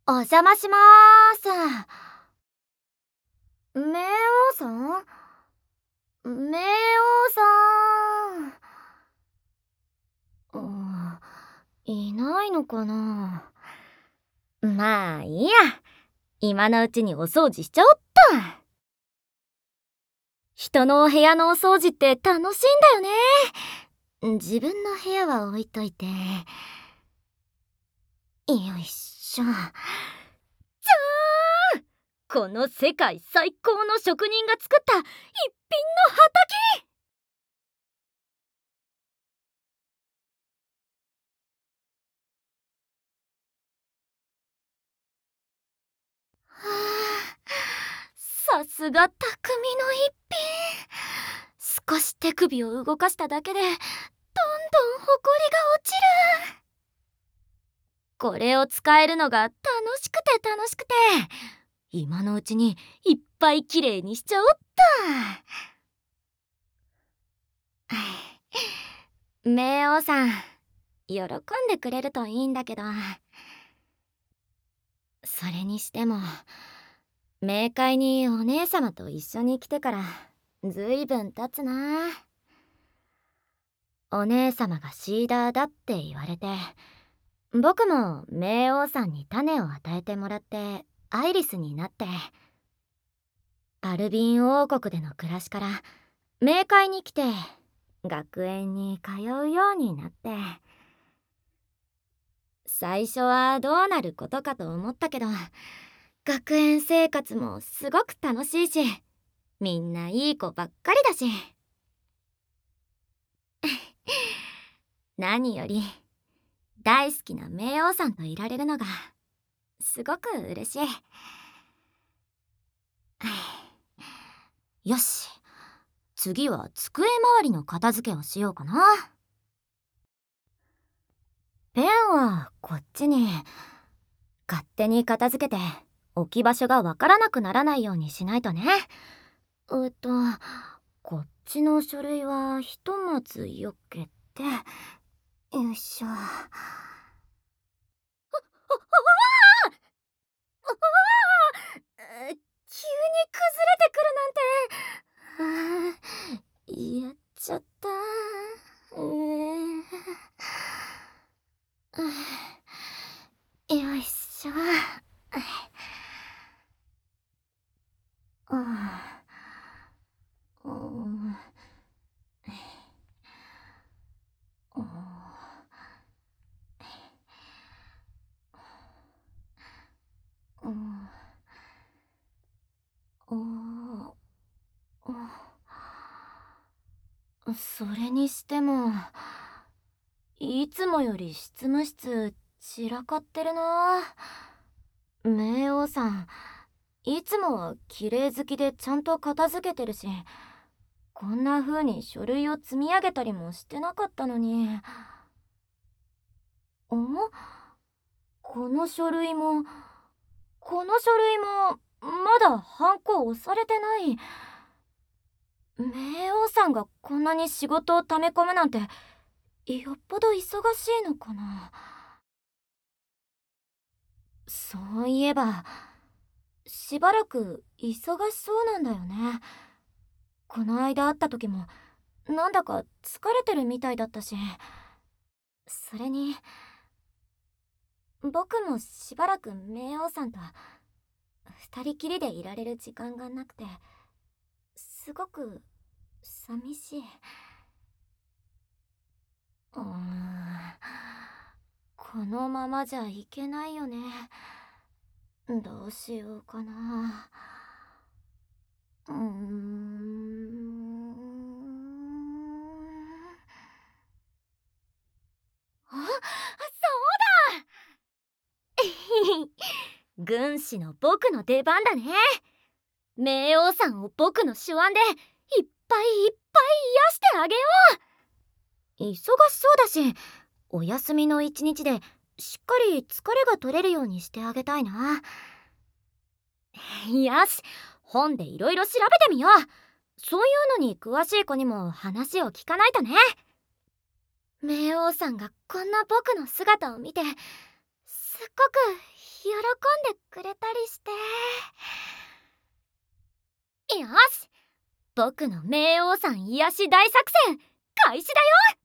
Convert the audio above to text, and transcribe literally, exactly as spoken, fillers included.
お邪魔しまーす。冥王さん冥王さん。うん、いないのかな。まあいいや、今のうちにお掃除しちゃおっと。人のお部屋のお掃除って楽しいんだよね。自分の部屋は置いといて、よいしょ。じゃーん、この世界最高の職人が作った一品の畑。はあ、さすが匠の一品。少し手首を動かしただけでどんどんほこりが落ちる。これを使えるのが楽しくて楽しくて、今のうちにいっぱいきれいにしちゃおっと。冥王さん、喜んでくれるといいんだけど。それにしても冥界にお姉様と一緒に来てからずいぶん経つな。お姉様がシーダーだって言われて、僕も冥王さんに種を与えてもらってアイリスになって、アルビン王国での暮らしから冥界に来て学園に通うようになって、最初はどうなることかと思ったけど、学園生活もすごく楽しいし、みんないい子ばっかりだし。何より大好きな冥王さんといられるのがすごく嬉しい。よし、次は机周りの片付けをしようかな。ペンはこっちに。勝手に片付けて置き場所がわからなくならないようにしないとね。えっとこっちの書類はひとまず避けて、よいしょ。あああああ、急に崩れてくるなんて、あーやっちゃった。うーよいしょ。うんうんうんうん、それにしてもいつもより執務室散らかってるな。冥王さん、いつもは綺麗好きでちゃんと片付けてるし、こんな風に書類を積み上げたりもしてなかったのに。ん？この書類もこの書類もまだハンコ押されてない。冥王さんがこんなに仕事を溜め込むなんて、よっぽど忙しいのかな。そういえばしばらく忙しそうなんだよね。この間会った時もなんだか疲れてるみたいだったし。それに僕もしばらく冥王さんと二人きりでいられる時間がなくて、すごく寂しい。うーん、このままじゃいけないよね。どうしようかな。うーん。あ、そうだ。軍師の僕の出番だね。冥王さんを僕の手腕でいっぱいいっぱい癒してあげよう。忙しそうだし、お休みの一日でしっかり疲れが取れるようにしてあげたいな。よし、本でいろいろ調べてみよう。そういうのに詳しい子にも話を聞かないとね。冥王さんがこんな僕の姿を見てすっごく喜んでくれたりして。よし、僕の冥王さん癒し大作戦開始だよ。